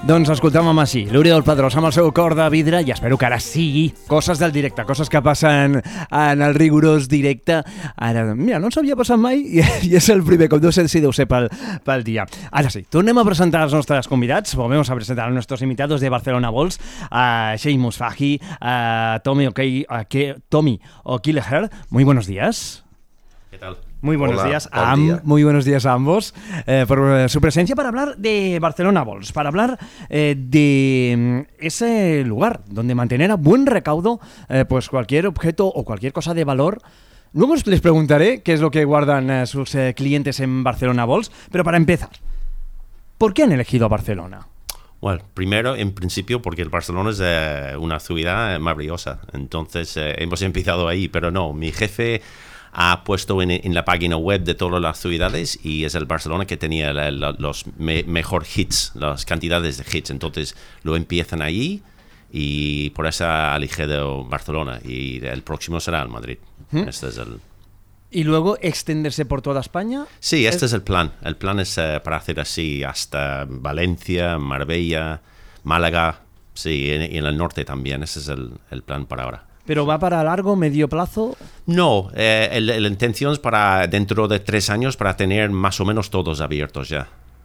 Doncs escoltàvem així, l'Oriol Pedrós amb el seu cor de vidre, i espero que ara sigui coses del directe, coses que passen en el rigorós directe. Ara, mira, no ens havia passat mai i és el primer cop, no sé si deu ser pel dia. Ara sí, tornem a presentar els nostres convidats, volvemos a presentar a nuestros invitados de Barcelona Balls, a Seamus Fahy, a Tommy O'Kelleher. Muy buenos días. ¿Qué tal? Muy buenos Hola, días, muy buenos días a ambos por su presencia para hablar de Barcelona Balls, para hablar de ese lugar donde mantener a buen recaudo pues cualquier objeto o cualquier cosa de valor. Luego les preguntaré qué es lo que guardan sus clientes en Barcelona Balls, pero para empezar, ¿por qué han elegido a Barcelona? Bueno, primero, en principio, porque el Barcelona es una ciudad maravillosa, entonces hemos empezado ahí, pero no, mi jefe ha puesto en la página web de todas las ciudades y es el Barcelona que tenía los mejor hits, las cantidades de hits, entonces lo empiezan ahí y por eso ha elegido Barcelona y el próximo será el Madrid. Este es el... ¿Y luego extenderse por toda España? Sí, este es el plan. El plan es para hacer así hasta Valencia, Marbella, Málaga, sí, en el norte también. Ese es el plan para ahora. ¿Pero va para largo, medio plazo? No, la intención es para dentro de 3 años para tener más o menos todos abiertos ya.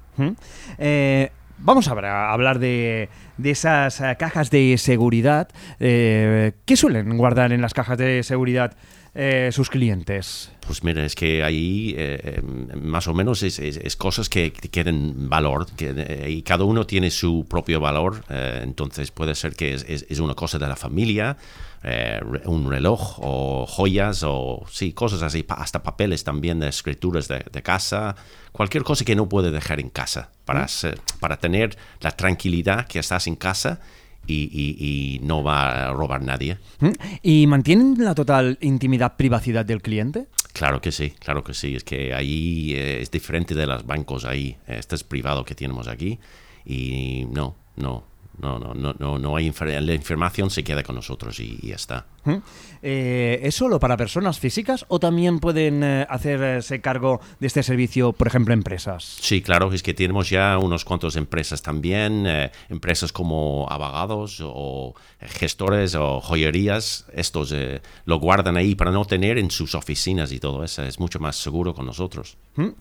Vamos a hablar de esas cajas de seguridad. ¿Qué suelen guardar en las cajas de seguridad sus clientes? Pues mira, es que ahí más o menos es cosas que tienen valor, y cada uno tiene su propio valor, entonces puede ser que es una cosa de la familia, un reloj o joyas o sí, cosas así, hasta papeles también de escrituras de casa, cualquier cosa que no puede dejar en casa para tener la tranquilidad que estás en casa y no va a robar nadie. ¿Y mantienen la total intimidad, privacidad del cliente? Claro que sí. Es que ahí es diferente de los bancos ahí. Este es privado que tenemos aquí y no hay la información se queda con nosotros y ya está. ¿Es solo para personas físicas o también pueden hacerse cargo de este servicio, por ejemplo, empresas? Sí, claro, es que tenemos ya unos cuantos empresas también, empresas como abogados o gestores o joyerías, estos lo guardan ahí para no tener en sus oficinas y todo eso, es mucho más seguro con nosotros.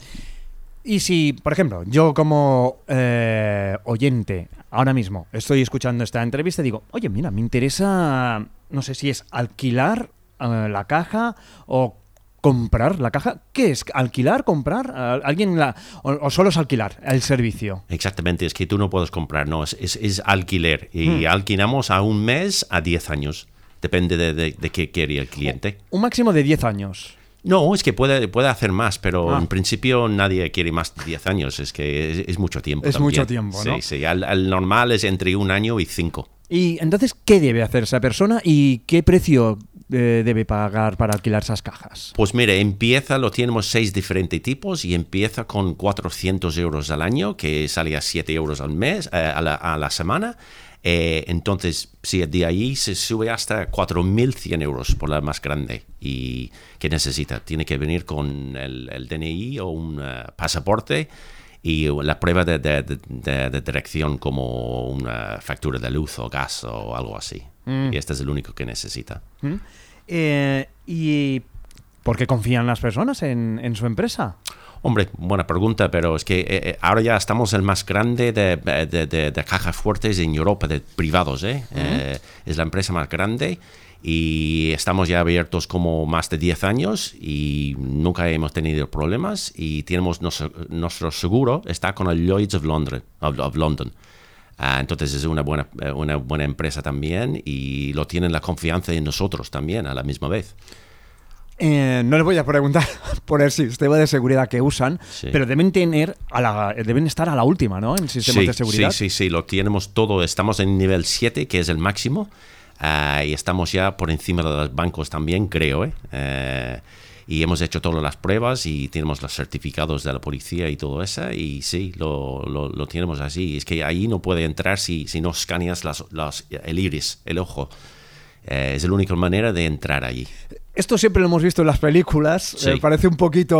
Y si, por ejemplo, yo como oyente, ahora mismo estoy escuchando esta entrevista y digo, oye, mira, me interesa, no sé si es alquilar la caja o comprar la caja. ¿Qué es? ¿Alquilar? ¿Comprar? ¿O solo es alquilar el servicio? Exactamente, es que tú no puedes comprar, no, es alquiler. Y alquilamos a 1 mes a 10 años, depende de qué quiere el cliente. Un máximo de 10 años. No, es que puede hacer más, pero en principio nadie quiere más de 10 años, es que es mucho tiempo. Es también. Mucho tiempo, ¿no? Sí, el normal es entre 1 año y 5. Y entonces, ¿qué debe hacer esa persona y qué precio debe pagar para alquilar esas cajas? Pues mire, lo tenemos 6 diferentes tipos y empieza con 400 euros al año, que sale a 7 euros al mes, a la semana. Entonces, si de ahí se sube hasta 4.100 euros por la más grande. ¿Y qué necesita? Tiene que venir con el DNI o un pasaporte y la prueba de dirección como una factura de luz o gas o algo así. Y este es el único que necesita. ¿Y por qué confían las personas en su empresa? Hombre, buena pregunta, pero es que ahora ya estamos el más grande de cajas fuertes en Europa, de privados. Es la empresa más grande y estamos ya abiertos como más de 10 años y nunca hemos tenido problemas y tenemos nuestro seguro, está con el Lloyd's of London. Entonces es una buena empresa también y lo tienen la confianza en nosotros también a la misma vez. No les voy a preguntar por el sistema de seguridad que usan, sí, pero deben estar a la última, ¿no? En sistemas de seguridad. Sí, lo tenemos todo. Estamos en nivel 7, que es el máximo, y estamos ya por encima de los bancos también, creo. Y hemos hecho todas las pruebas y tenemos los certificados de la policía y todo eso, y sí, lo tenemos así. Es que ahí no puede entrar si no escaneas el iris, el ojo. Es la única manera de entrar allí. Esto siempre lo hemos visto en las películas, Sí. Parece un poquito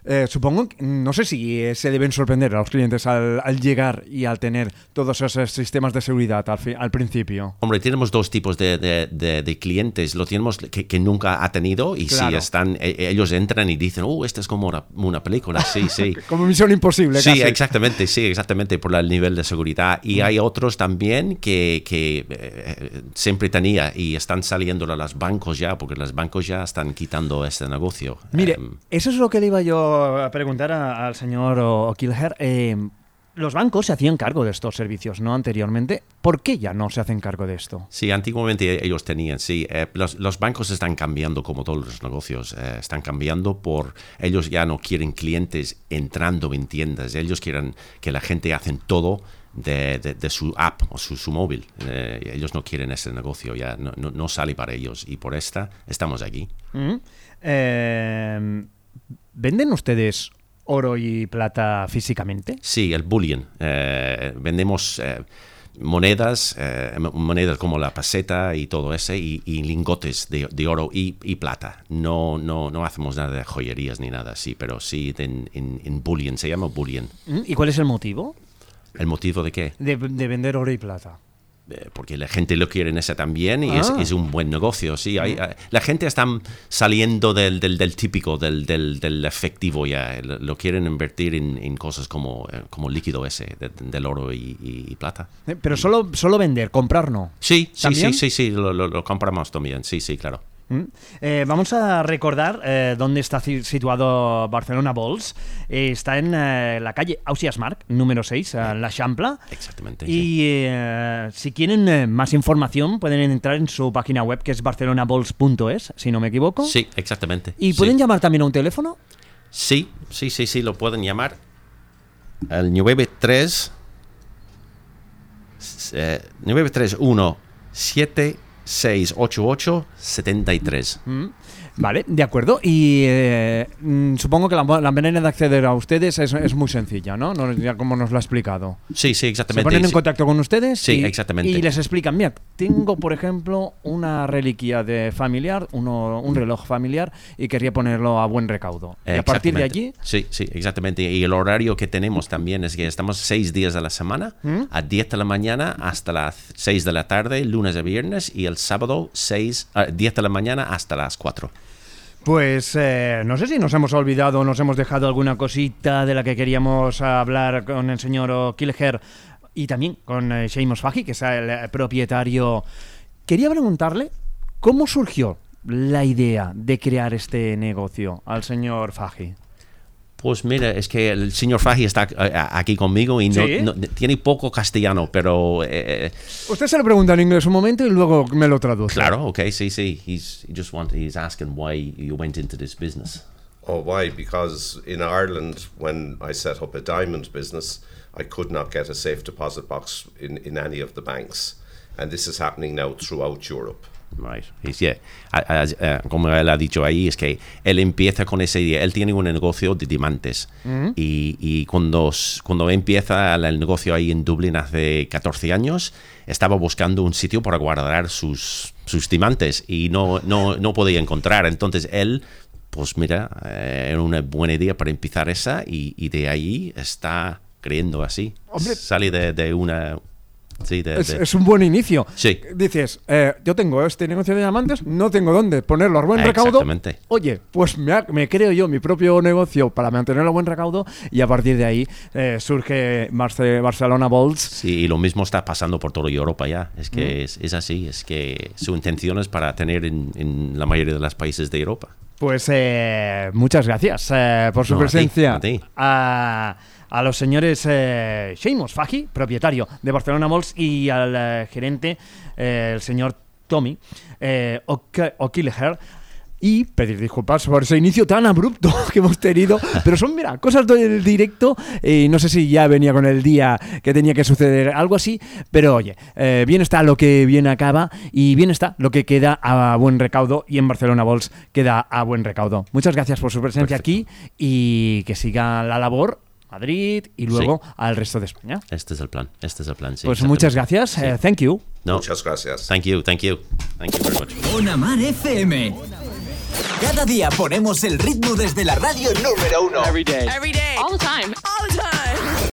Supongo, no sé si se deben sorprender a los clientes al llegar y al tener todos esos sistemas de seguridad al principio. Hombre, tenemos dos tipos de clientes. Lo tenemos que nunca ha tenido y claro. Sí ellos entran y dicen, esta es como una película, sí. Como Misión Imposible, sí, casi. Exactamente, por el nivel de seguridad. Y hay otros también que siempre tenía y están saliendo a los bancos ya, porque los bancos ya están quitando este negocio. Mire, eso es lo que le iba yo a preguntar al señor O'Kelleher. Los bancos se hacían cargo de estos servicios, ¿no? Anteriormente. ¿Por qué ya no se hacen cargo de esto? Sí, antiguamente ellos tenían, sí. Los bancos están cambiando como todos los negocios. Están cambiando ellos ya no quieren clientes entrando en tiendas. Ellos quieren que la gente hacen todo de su app o su móvil. Ellos no quieren ese negocio, ya no sale para ellos. Y por estamos aquí. ¿Venden ustedes oro y plata físicamente? Sí, el bullion. Vendemos monedas como la peseta y todo ese, y lingotes de oro y plata. No hacemos nada de joyerías ni nada así, pero sí en bullion, se llama bullion. ¿Y cuál es el motivo? ¿El motivo de qué? De vender oro y plata. Porque la gente lo quiere en ese también y es un buen negocio, sí. La gente está saliendo del típico, del efectivo ya. Lo quieren invertir en cosas como líquido ese, del oro y plata. Pero solo vender, comprar no. Sí, lo compramos también, sí, claro. Vamos a recordar dónde está situado Barcelona Volts. Está en la calle Ausiàs March, número 6, en la Champla. Exactamente. Y si quieren más información, pueden entrar en su página web, que es barcelonavolts.es, si no me equivoco. Sí, exactamente. ¿Y pueden llamar también a un teléfono? Sí, lo pueden llamar al 931 688-73. Vale, de acuerdo. Y supongo que la manera de acceder a ustedes es muy sencilla, ¿no? Ya como nos lo ha explicado. Sí, exactamente. Se ponen en contacto con ustedes exactamente. Y les explican, mira, tengo, por ejemplo, una reliquia de familiar, un reloj familiar, y quería ponerlo a buen recaudo. Y a partir de allí... Sí, exactamente. Y el horario que tenemos también es que estamos 6 días a la semana, a 10 de la mañana hasta las 6 de la tarde, lunes a viernes, y el sábado 10 de la mañana hasta las 4. Pues no sé si nos hemos olvidado o nos hemos dejado alguna cosita de la que queríamos hablar con el señor O'Kelleher y también con Seamus Fahy, que es el propietario. Quería preguntarle cómo surgió la idea de crear este negocio al señor Fahy. Pues mira, es que el señor Fahy está aquí conmigo y no tiene poco castellano, pero... Usted se lo pregunta en inglés un momento y luego me lo traduce. Claro, okay, sí. He's asking why you went into this business. Oh, why? Because in Ireland, when I set up a diamond business, I could not get a safe deposit box in any of the banks. And this is happening now throughout Europe. Right. Como él ha dicho ahí, es que él empieza con esa idea. Él tiene un negocio de diamantes y cuando empieza el negocio ahí en Dublín hace 14 años, estaba buscando un sitio para guardar sus diamantes y no podía encontrar. Entonces él, pues mira, era una buena idea para empezar esa y de ahí está creyendo así. Hombre, sale de una... Sí, es un buen inicio. Sí. Dices, yo tengo este negocio de diamantes, no tengo dónde ponerlo a buen recaudo. Exactamente. Oye, pues me creo yo mi propio negocio para mantenerlo a buen recaudo y a partir de ahí surge Barcelona Volts. Sí, y lo mismo está pasando por toda Europa ya. Es que es así, es que su intención es para tener en la mayoría de los países de Europa. Pues muchas gracias por su presencia. A ti. A los señores Seamus Fahy, propietario de Barcelona Volts, y al gerente, el señor Tommy O'Kelleher, y pedir disculpas por ese inicio tan abrupto que hemos tenido, pero son, mira, cosas del directo, y no sé si ya venía con el día que tenía que suceder algo así, pero oye, bien está lo que bien acaba y bien está lo que queda a buen recaudo, y en Barcelona Volts queda a buen recaudo. Muchas gracias por su presencia. Perfecto. Aquí, y que siga la labor Madrid y luego al resto de España. Este es el plan, sí. Pues muchas gracias, thank you. Muchas gracias. Thank you very much. Ona Mar FM. Cada día ponemos el ritmo desde la radio número 1. Every day. All the time.